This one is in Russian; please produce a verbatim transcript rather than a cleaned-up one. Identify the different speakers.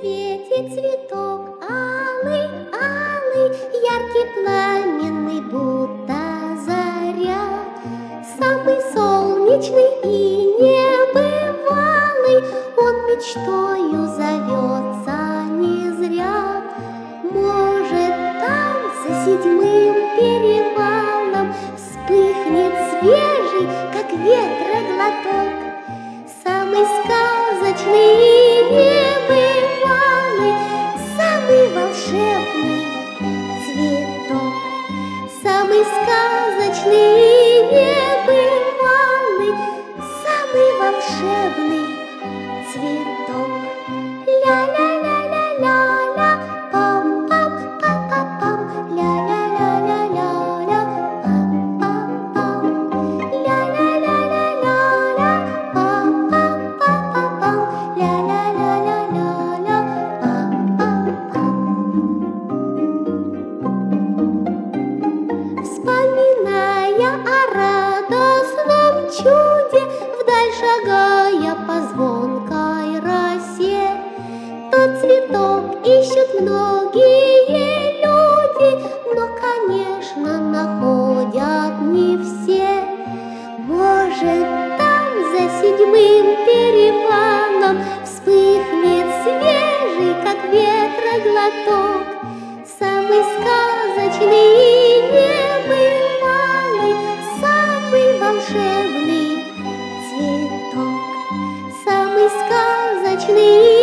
Speaker 1: светит цветок, алый, алый, яркий, пламенный, будто заря, самый солнечный и небывалый, он мечтою зовется не зря. Может, там за седьмым перевалом вспыхнет свежий, как ветра, глоток, самый сказочный и небывалый, самый волшебный цветок, самый сказочный и небывалый, самый волшебный цветок. Ля-ля-ля-ля-ля-ля, пам-пам, па-па-пам, ля-ля-ля-ля-ля-ля, пам-пам-пам, ля-ля-ля-ля-ля-ля, пам-пам, па-па-пам, ля-ля-ля-ля-ля-ля, пам-пам-пам. Вспоминая о радостном чуде, вдаль шагая по звонкой росе, тот цветок ищут многие люди, но, конечно, находят не все. Может, там за седьмым перевалом вспыхнет свежий, как ветра, глоток, самый сказочный и небывалый, самый волшебный цветок, самый сказочный